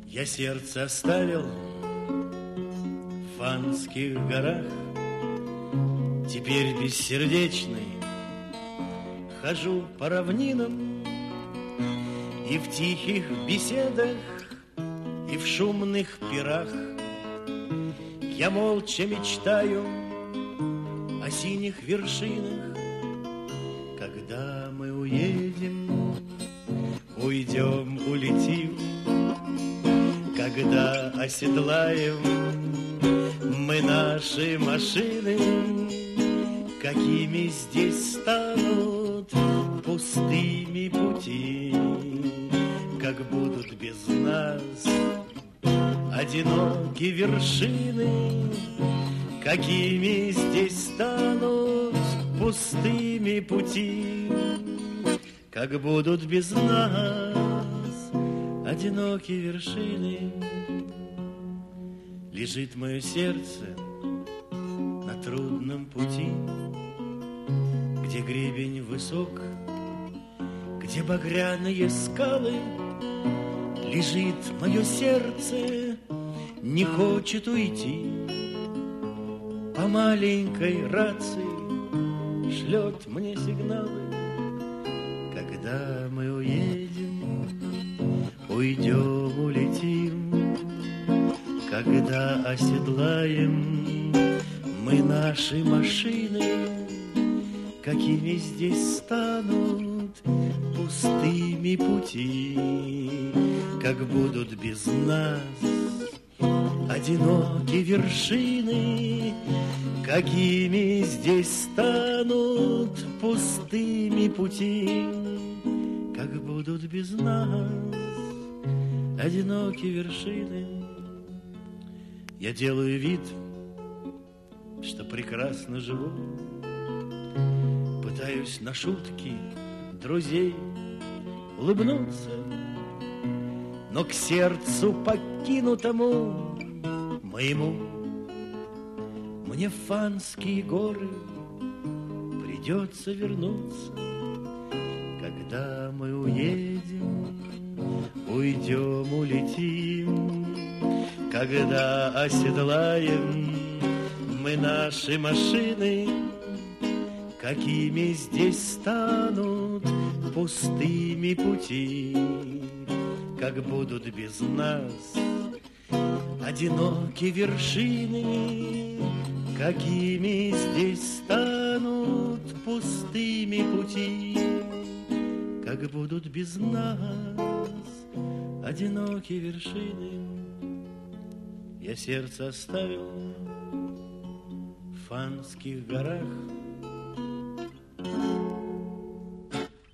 Я сердце оставил в Фанских горах, теперь бессердечный хожу по равнинам, и в тихих беседах, и в шумных пирах я молча мечтаю о синих вершинах. Когда мы уедем, уйдем, улетим, когда оседлаем мы наши машины, какими здесь станут пустыми пути, как будут без нас одиноки вершины, какими здесь станут пустыми пути, как будут без нас одиноки вершины. Лежит мое сердце на трудном пути, где гребень высок, где багряные скалы. Лежит мое сердце, не хочет уйти, по маленькой рации шлет мне сигналы. Когда мы уедем, уйдем, улетим, когда оседлаем мы наши машины, какими здесь станут пустыми пути, как будут без нас одиноки вершины, какими здесь станут пустыми пути, как будут без нас одиноки вершины. Я делаю вид, что прекрасно живу, пытаюсь на шутки друзей улыбнуться, но к сердцу покинутому моему мне в Фанские горы придется вернуться. Когда мы уедем, уйдем, улетим, когда оседлаем мы наши машины, какими здесь станут пустыми пути, как будут без нас одиноки вершины, какими здесь станут пустыми пути, как будут без нас одиноки вершины. Я сердце оставил в Фанских горах,